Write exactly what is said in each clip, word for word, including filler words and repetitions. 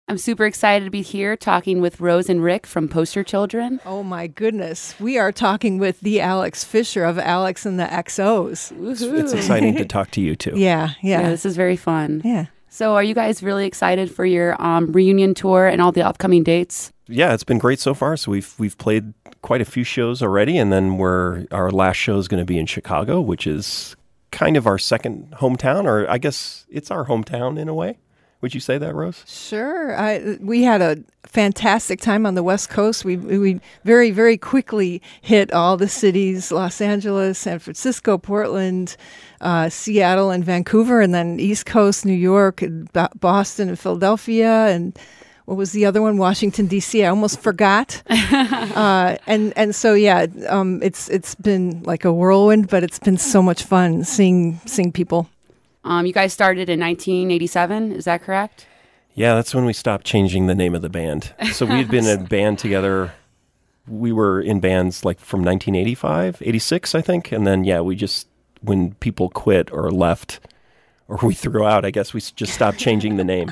I'm super excited to be here talking with Rose and Rick from Poster Children. Oh my goodness. We are talking with the Alex Fisher of Alex and the X Os. It's, it's exciting to talk to you too. Yeah, yeah. Yeah, this is very fun. Yeah. So are you guys really excited for your um, reunion tour and all the upcoming dates? Yeah, it's been great so far. So we've we've played quite a few shows already, and then we're our last show is going to be in Chicago, which is kind of our second hometown, or I guess it's our hometown in a way. Would you say that, Rose? Sure. I, we had a fantastic time on the West Coast. We we very, very quickly hit all the cities, Los Angeles, San Francisco, Portland, uh, Seattle, and Vancouver, and then East Coast, New York, and Bo- Boston, and Philadelphia, and what was the other one? Washington, D C I almost forgot. uh, and and so, yeah, um, it's it's been like a whirlwind, but it's been so much fun seeing seeing people. Um, you guys started in nineteen eighty-seven, is that correct? Yeah, that's when we stopped changing the name of the band. So we had been in a band together. We were in bands like from nineteen eighty-five, eighty-six, I think. And then, yeah, we just, when people quit or left or we threw out, I guess we just stopped changing the name.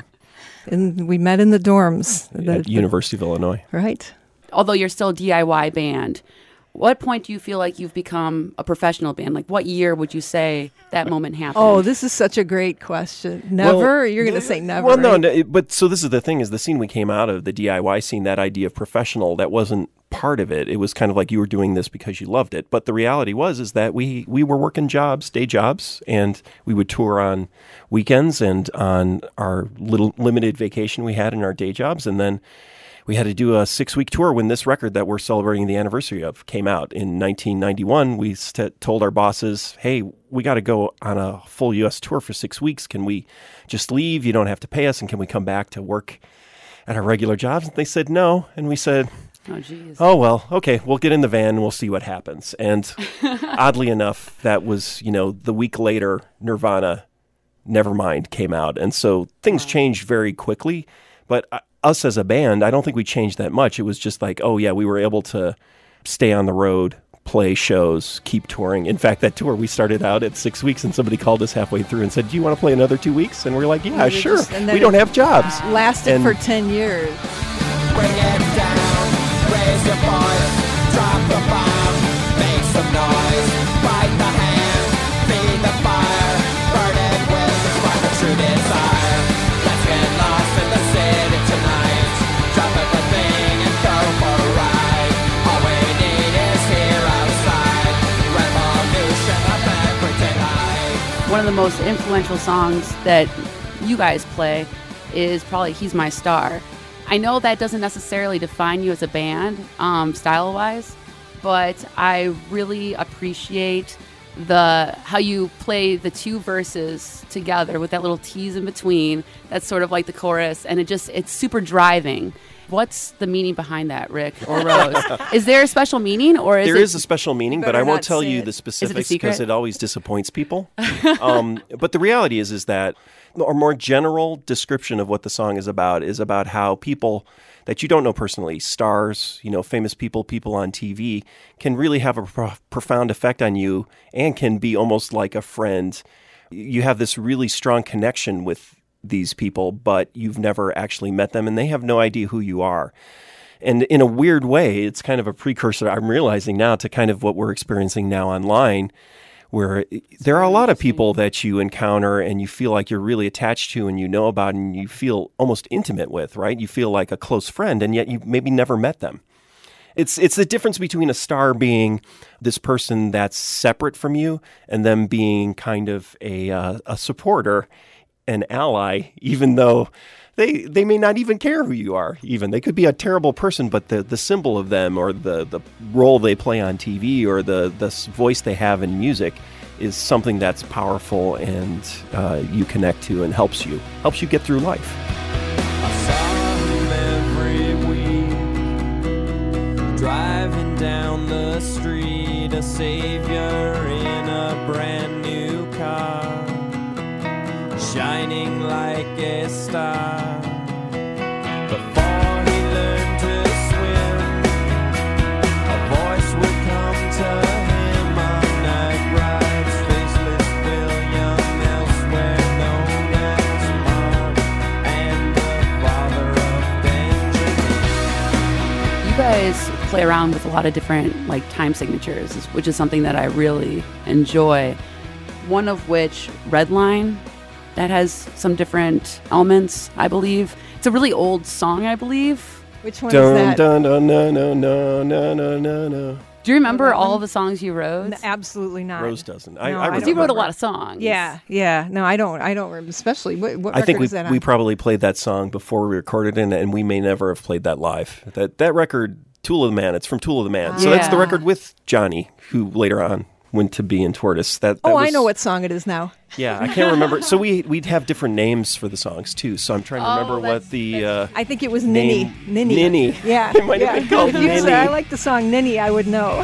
And we met in the dorms. At the, University of Illinois. Right. Although you're still a D I Y band, what point do you feel like you've become a professional band? Like, what year would you say that moment happened? Oh, this is such a great question. Never? Well, You're going to say never. Well, no, right? no, it- but so this is the thing, is the scene we came out of, the D I Y scene, that idea of professional, that wasn't part of it. It was kind of like you were doing this because you loved it. But the reality was is that we, we were working jobs, day jobs, and we would tour on weekends and on our little limited vacation we had in our day jobs. And then we had to do a six-week tour when this record that we're celebrating the anniversary of came out in nineteen ninety-one. We st- told our bosses, hey, we got to go on a full U S tour for six weeks. Can we just leave? You don't have to pay us. And can we come back to work at our regular jobs? And they said no. And we said, Oh, geez. oh, well, okay, we'll get in the van and we'll see what happens. And oddly enough, that was, you know, the week later, Nirvana, Nevermind came out. And so things Wow. changed very quickly. But uh, us as a band, I don't think we changed that much. It was just like, oh, yeah, we were able to stay on the road, play shows, keep touring. In fact, that tour, we started out at six weeks and somebody called us halfway through and said, do you want to play another two weeks? And we we're like, yeah, We were sure. just- and then We don't it have jobs. Lasted And- for ten years. Bring it down, raise your voice, drop the bomb, make some noise, fight the hand, feed the fire, burn it with the spark of true desire. Let's get lost in the city tonight, drop everything and go for a ride. All we need is here outside, revolution of everyday life. One of the most influential songs that you guys play is probably He's My Star. I know that doesn't necessarily define you as a band, um, style-wise, but I really appreciate the how you play the two verses together with that little tease in between. That's sort of like the chorus, and it just it's super driving. What's the meaning behind that, Rick or Rose? Is there a special meaning, or is There it? is a special meaning, but better I won't not tell say you it. the Is it a specifics secret? because it always disappoints people. um, but the reality is, is that a more general description of what the song is about is about how people that you don't know personally, stars, you know, famous people, people on T V, can really have a pro- profound effect on you and can be almost like a friend. You have this really strong connection with these people, but you've never actually met them and they have no idea who you are. And in a weird way, it's kind of a precursor, I'm realizing now, to kind of what we're experiencing now online, where there are a lot of people that you encounter and you feel like you're really attached to and you know about and you feel almost intimate with, right? You feel like a close friend, and yet you've maybe never met them. It's it's the difference between a star being this person that's separate from you and them being kind of a uh, a supporter, an ally, even though they they may not even care who you are. Even they could be a terrible person, but the, the symbol of them or the, the role they play on T V or the the s- voice they have in music is something that's powerful and uh, you connect to and helps you helps you get through life. I saw him every week, driving down the street, a savior in a brand new car, shining like a star. Before he learned to swim, a voice would come to him on night rides, faceless William, elsewhere known as Mark, and the father of guys play around with a lot of different like time signatures, which is something that I really enjoy. One of which, Redline, that has some different elements, I believe. It's a really old song, I believe. Which one Dun, is that? dun, dun, no, no, no, no, no, no, no. Do you remember all the songs you wrote? N- absolutely not. Rose doesn't. I, No, I I Because remember. you wrote a remember. lot of songs. Yeah, yeah. No, I don't. I don't. Remember, especially what, what I think record we is that on? we probably played that song before we recorded it, and we may never have played that live. That that record, Tool of the Man. It's from Tool of the Man. So that's the Yeah. record with Johnny, who later on went to be in Tortoise. That, that oh, I was- know what song it is now. Yeah, I can't remember. So we we'd have different names for the songs too. So I'm trying to Oh, remember that's- what the. Uh, I think it was Ninny. Name- Ninny. Ninny. Yeah. It might yeah. have been called If you said, Ninny. I like the song Ninny, I would know.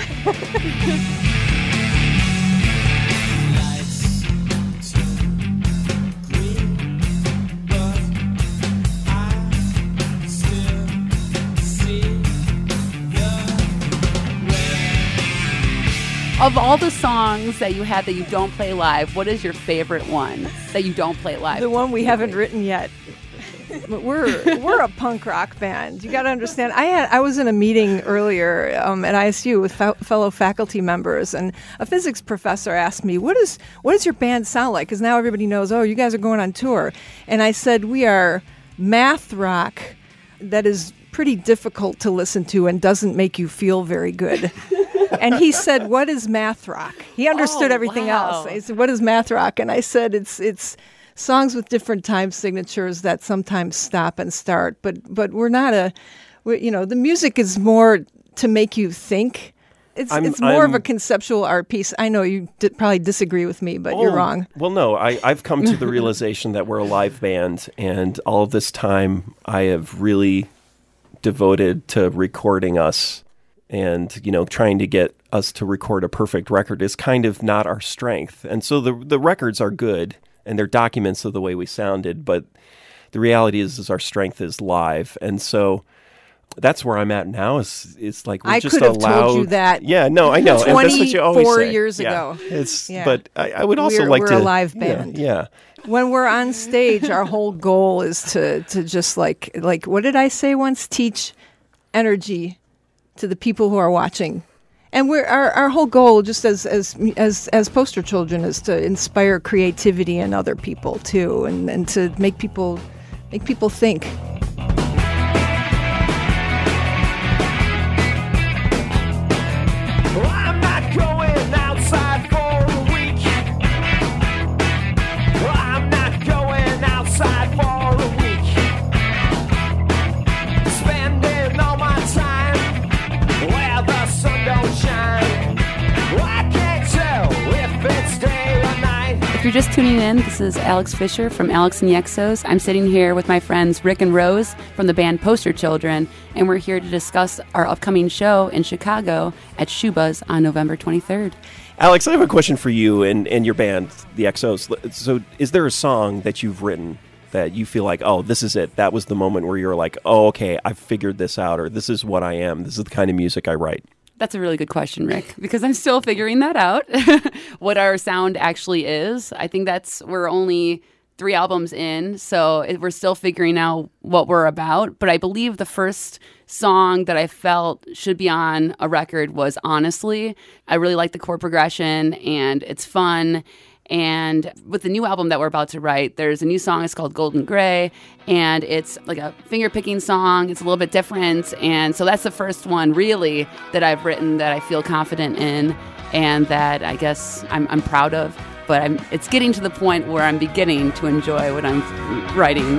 Of all the songs that you have that you don't play live, what is your favorite one that you don't play live? The one we haven't written yet. But we're we're a punk rock band. You got to understand. I had I was in a meeting earlier um, at I S U with fe- fellow faculty members, and a physics professor asked me, "What is what does your band sound like?" Because now everybody knows. Oh, you guys are going on tour, and I said we are math rock that is pretty difficult to listen to and doesn't make you feel very good. And he said, "What is math rock?" He understood Oh, everything wow. else. He said, "What is math rock?" And I said, "It's it's." songs with different time signatures that sometimes stop and start, but but we're not a, we're, you know, the music is more to make you think. It's I'm- it's more of a I'm- conceptual art piece. I know you di- probably disagree with me, but you're Oh, wrong. Well, no, I, I've come to the realization that we're a live band, and all of this time I have really devoted to recording us, and you know, trying to get us to record a perfect record is kind of not our strength. And so the the records are good, and they're documents of the way we sounded, but the reality is, is our strength is live, and so. That's where I'm at now. Is it's like we're I just could have allowed. told you that Yeah, no, I know. and that's what you always twenty-four say. years Yeah. ago. It's Yeah. but I, I would also We're- like we're to a live yeah, band. Yeah, When we're on stage, our whole goal is to to just like like what did I say once? Teach energy to the people who are watching. And we're our, our whole goal, just as, as as as poster children, is to inspire creativity in other people too, and, and to make people make people think. Well, I'm not going outside for a week. Well, I'm not going outside for a week. Spending all my time where the sun don't shine. Well, I can't tell if it's day or night. If you're just tuning in, this is Alex Fisher from Alex and the Exos. I'm sitting here with my friends Rick and Rose from the band Poster Children, and we're here to discuss our upcoming show in Chicago at Shuba's on November twenty-third. Alex, I have a question for you and, and your band, the X Os. So, is there a song that you've written that you feel like, oh, this is it? That was the moment where you're like, oh, okay, I've figured this out, or this is what I am. This is the kind of music I write. That's a really good question, Rick, because I'm still figuring that out, what our sound actually is. I think that's, we're only three albums in, so it, we're still figuring out what we're about. But I believe the first song that I felt should be on a record was Honestly. I really like the chord progression, and it's fun. And with the new album that we're about to write, there's a new song. It's called Golden Gray, and it's like a finger-picking song. It's a little bit different, and so that's the first one, really, that I've written that I feel confident in and that I guess I'm, I'm proud of. But I'm, it's getting to the point where I'm beginning to enjoy what I'm writing.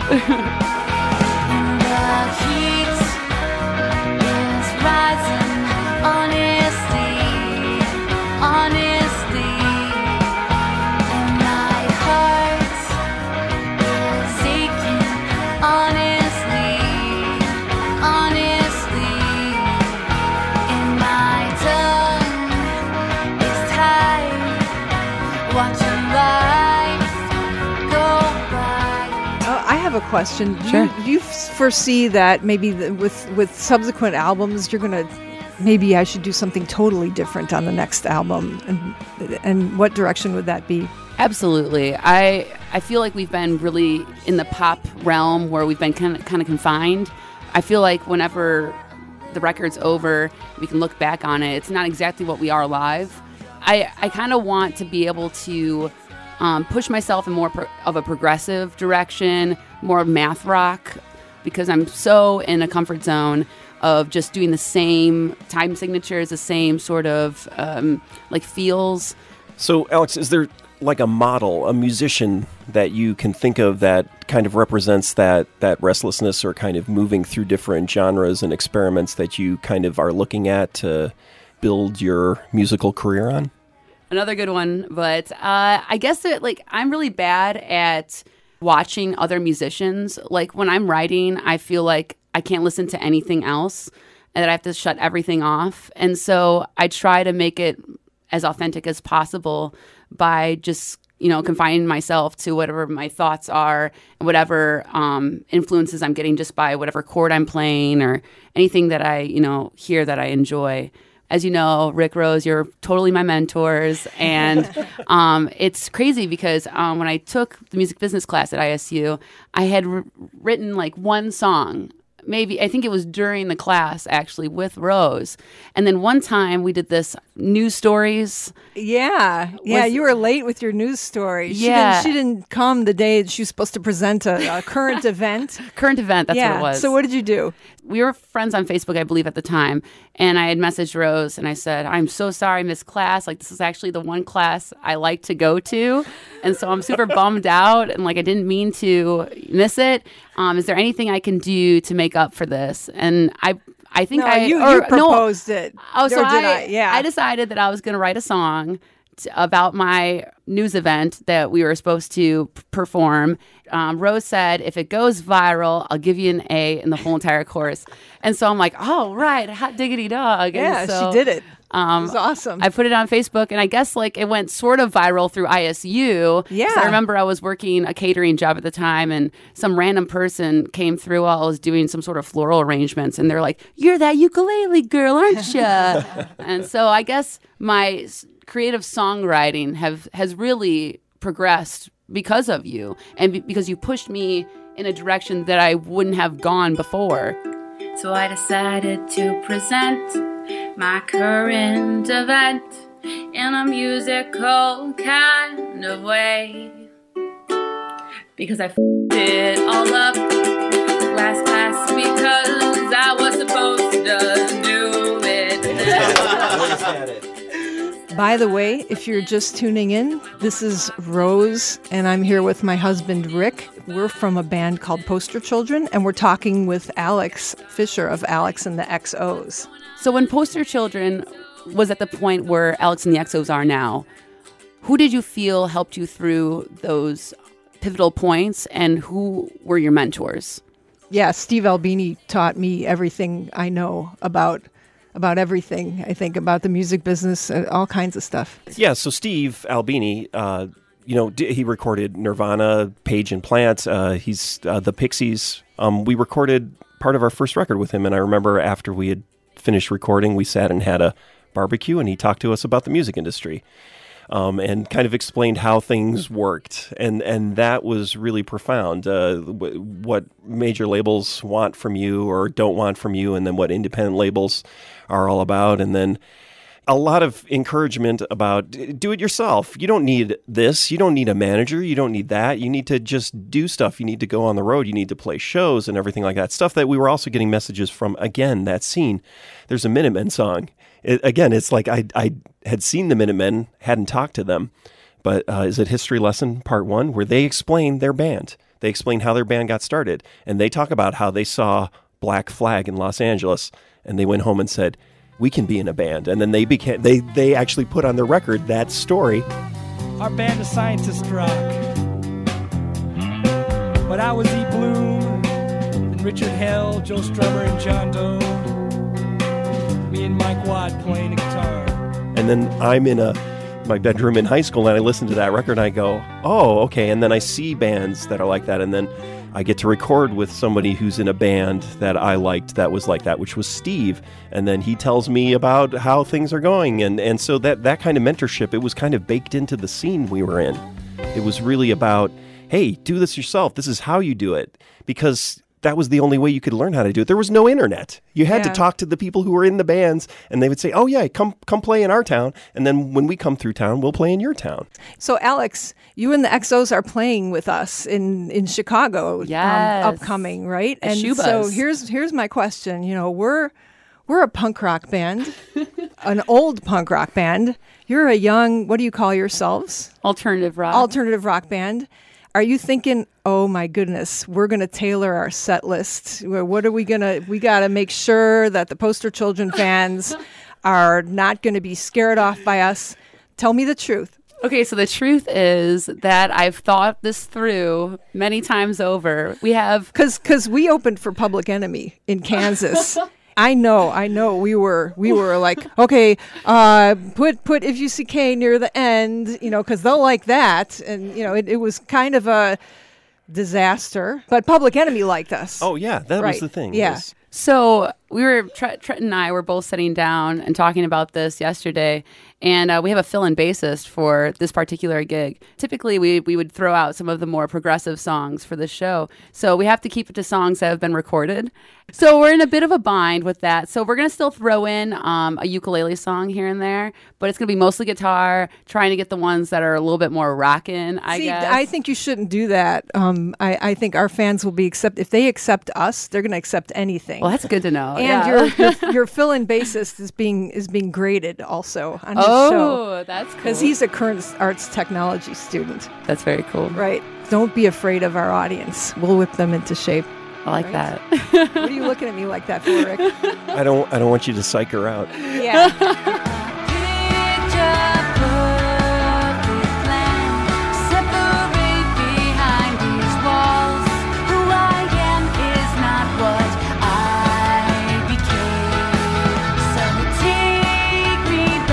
Uh, I have a question. Do Sure. you, do you f- foresee that maybe the, with with subsequent albums, you're gonna maybe I should do something totally different on the next album, and and what direction would that be? Absolutely. I I feel like we've been really in the pop realm where we've been kind of kind of confined. I feel like whenever the record's over, we can look back on it. It's not exactly what we are live. I, I kind of want to be able to um, push myself in more pro- of a progressive direction, more math rock, because I'm so in a comfort zone of just doing the same time signatures, the same sort of um, like feels. So, Alex, is there like a model, a musician that you can think of that kind of represents that that restlessness or kind of moving through different genres and experiments that you kind of are looking at to build your musical career on? Another good one, but uh, I guess that like I'm really bad at watching other musicians. Like when I'm writing, I feel like I can't listen to anything else and that I have to shut everything off. And so I try to make it as authentic as possible by just, you know, confining myself to whatever my thoughts are and whatever um, influences I'm getting just by whatever chord I'm playing or anything that I, you know, hear that I enjoy. As you know, Rick, Rose, you're totally my mentors. And um, it's crazy because um, when I took the music business class at I S U, I had r- written like one song. Maybe, I think it was during the class, actually, with Rose. And then one time we did this news stories. Yeah. Yeah, With- you were late with your news story. She Yeah. Didn't, she didn't come the day she was supposed to present a, a current event. Current event, that's yeah. what it was. So what did you do? We were friends on Facebook, I believe, at the time. And I had messaged Rose and I said, I'm so sorry I missed class. Like, this is actually the one class I like to go to. And so I'm super bummed out. And like, I didn't mean to miss it. Um, is there anything I can do to make up for this? And I I think no, I... you, or, you proposed no, it. Oh, so or did I, I? Yeah. I decided that I was going to write a song t- about my news event that we were supposed to p- perform. Um, Rose said, if it goes viral, I'll give you an A in the whole entire course. And so I'm like, oh, right, hot diggity dog. yeah, and so, she did it. Um, It was awesome. I put it on Facebook, and I guess like it went sort of viral through I S U. 'Cause Yeah. I remember I was working a catering job at the time, and some random person came through while I was doing some sort of floral arrangements, and they're like, "You're that ukulele girl, aren't you?" And so I guess my s- creative songwriting have has really progressed because of you, and be- because you pushed me in a direction that I wouldn't have gone before. So I decided to present my current event in a musical kind of way, because I f***ed it all up last class because I was supposed to do it. By the way, if you're just tuning in, this is Rose, and I'm here with my husband, Rick. We're from a band called Poster Children, and we're talking with Alex Fisher of Alex and the X Os. So when Poster Children was at the point where Alex and the X Os are now, who did you feel helped you through those pivotal points, and who were your mentors? Yeah, Steve Albini taught me everything I know about about everything, I think, about the music business, uh, all kinds of stuff. Yeah, so Steve Albini, uh, you know, d- he recorded Nirvana, Page and Plant. Uh, he's uh, the Pixies. Um, we recorded part of our first record with him, and I remember after we had finished recording, we sat and had a barbecue, and he talked to us about the music industry. Um, and kind of explained how things worked, and and that was really profound. Uh, w- what major labels want from you or don't want from you, and then what independent labels are all about, and then a lot of encouragement about d- do it yourself. You don't need this. You don't need a manager. You don't need that. You need to just do stuff. You need to go on the road. You need to play shows and everything like that. Stuff that we were also getting messages from, again, that scene. There's a Minutemen song. It, again, it's like I I had seen the Minutemen, hadn't talked to them, but uh, is it History Lesson Part One, where they explain their band. They explain how their band got started, and they talk about how they saw Black Flag in Los Angeles, and they went home and said, "We can be in a band." And then they became they they actually put on their record that story. Our band of scientist rock, but I was E. Bloom and Richard Hell, Joe Strummer and John Doe. Me and Mike Watt playing a guitar. And then I'm in a my bedroom in high school, and I listen to that record, and I go, "Oh, okay." And then I see bands that are like that, and then I get to record with somebody who's in a band that I liked that was like that, which was Steve. And then he tells me about how things are going, and and so that that kind of mentorship, it was kind of baked into the scene we were in. It was really about, hey, do this yourself. This is how you do it, because that was the only way you could learn how to do it. There was no internet. You had Yeah. to talk to the people who were in the bands, and they would say, oh, yeah, come come play in our town. And then when we come through town, we'll play in your town. So, Alex, you and the X Os are playing with us in, in Chicago, Yes. um, upcoming, right? At And Shoe so Buzz. here's here's my question. You know, we're we're a punk rock band, an old punk rock band. You're a young, what do you call yourselves? Alternative rock. Alternative rock band. Are you thinking, oh my goodness, we're going to tailor our set list? Well, What are we going to, we got to make sure that the Poster Children fans are not going to be scared off by us. Tell me the truth. Okay, so the truth is that I've thought this through many times over. We have Because because we opened for Public Enemy in Kansas. I know, I know. We were we were like, okay, uh, put put If You See K near the end, you know, because they'll like that. And you know, it, it was kind of a disaster. But Public Enemy liked us. Oh, yeah, that Right. was the thing. Yeah. was- So we were, Tret, Tret and I were both sitting down and talking about this yesterday, and uh, we have a fill-in bassist for this particular gig. Typically, we we would throw out some of the more progressive songs for the show, so we have to keep it to songs that have been recorded. So we're in a bit of a bind with that. So we're going to still throw in um, a ukulele song here and there, but it's going to be mostly guitar, trying to get the ones that are a little bit more rockin', I See, guess. I think you shouldn't do that. Um, I, I think our fans will be accept if they accept us, they're going to accept anything. Well, that's good to know. and yeah. your, your your fill-in bassist is being is being graded also on his oh, show that's cool. because he's a current arts technology student. That's very cool. Right. Don't be afraid of our audience. We'll whip them into shape. I like Right. that. What are you looking at me like that for, Rick? I don't I don't want you to psych her out. Yeah. Picture perfect plan, separate behind these walls. Who I am is not what I became. So take me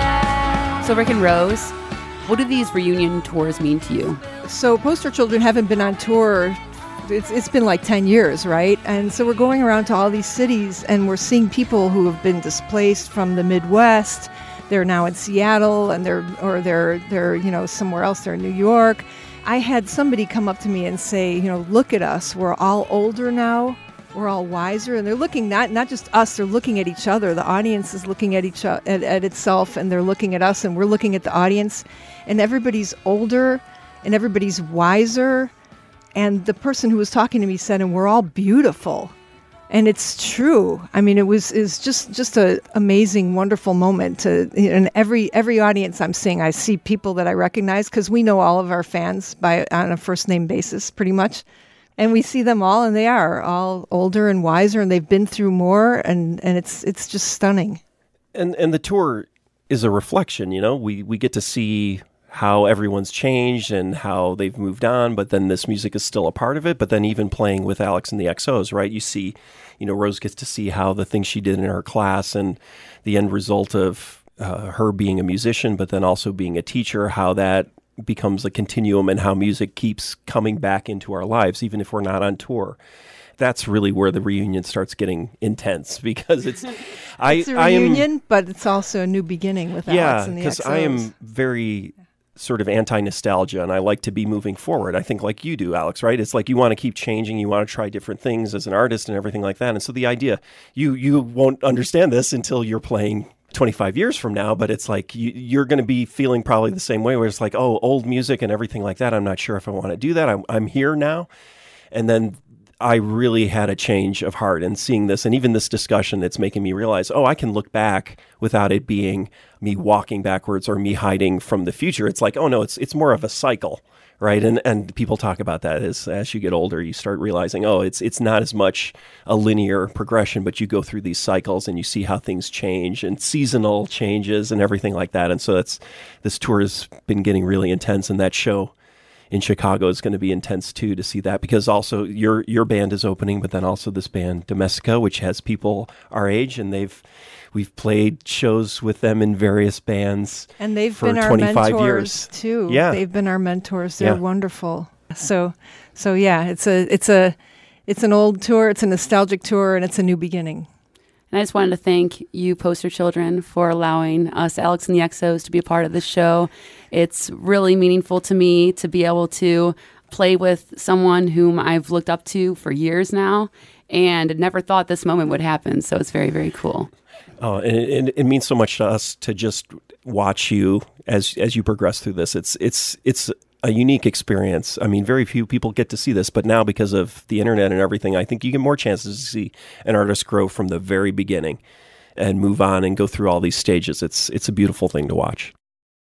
back. So, Rick and Rose, what do these reunion tours mean to you? So Poster Children haven't been on tour. It's, it's been like ten years, right? And so we're going around to all these cities and we're seeing people who have been displaced from the Midwest. They're now in Seattle and they're, or they're, they're, you know, somewhere else. They're in New York. I had somebody come up to me and say, you know, look at us. We're all older now. We're all wiser. And they're looking, not, not just us, they're looking at each other. The audience is looking at each o- at, at itself and they're looking at us and we're looking at the audience. And everybody's older and everybody's wiser. And the person who was talking to me said, and we're all beautiful. And it's true. I mean, it was is just just a amazing, wonderful moment. To in every every audience I'm seeing, I see people that I recognize because we know all of our fans by on a first name basis, pretty much. And we see them all, and they are all older and wiser, and they've been through more, and, and it's it's just stunning. And and the tour is a reflection, you know. We we get to see how everyone's changed and how they've moved on, but then this music is still a part of it. But then even playing with Alex and the X Os, right? You see, you know, Rose gets to see how the things she did in her class and the end result of uh, her being a musician, but then also being a teacher, how that becomes a continuum and how music keeps coming back into our lives, even if we're not on tour. That's really where the reunion starts getting intense because it's, I, It's a I am, reunion, but it's also a new beginning with yeah, Alex and the because X Os. I am very sort of anti-nostalgia and I like to be moving forward. I think like you do, Alex, right? It's like you want to keep changing, you want to try different things as an artist and everything like that. And so the idea, you you won't understand this until you're playing twenty-five years from now, but it's like you, you're going to be feeling probably the same way where it's like, oh, old music and everything like that. I'm not sure if I want to do that. I'm, I'm here now. And then I really had a change of heart and seeing this and even this discussion, it's making me realize, oh, I can look back without it being me walking backwards or me hiding from the future. It's like, oh no, it's it's more of a cycle, right? And and people talk about that as as you get older, you start realizing, oh, it's it's not as much a linear progression, but you go through these cycles and you see how things change and seasonal changes and everything like that. And so that's this tour has been getting really intense, and that show in Chicago is going to be intense too to see that, because also your your band is opening, but then also this band Domestica, which has people our age, and they've we've played shows with them in various bands, And they've for been our twenty-five mentors years. too. Yeah. They've been our mentors. They're Yeah. wonderful. So so yeah, it's a it's a it's an old tour, it's a nostalgic tour, and it's a new beginning. And I just wanted to thank you, Poster Children, for allowing us, Alex and the X Os, to be a part of this show. It's really meaningful to me to be able to play with someone whom I've looked up to for years now, and never thought this moment would happen. So it's very, very cool. Oh, and it, and it means so much to us to just watch you as as you progress through this. It's it's it's a unique experience. I mean, very few people get to see this, but now because of the internet and everything, I think you get more chances to see an artist grow from the very beginning and move on and go through all these stages. It's it's a beautiful thing to watch.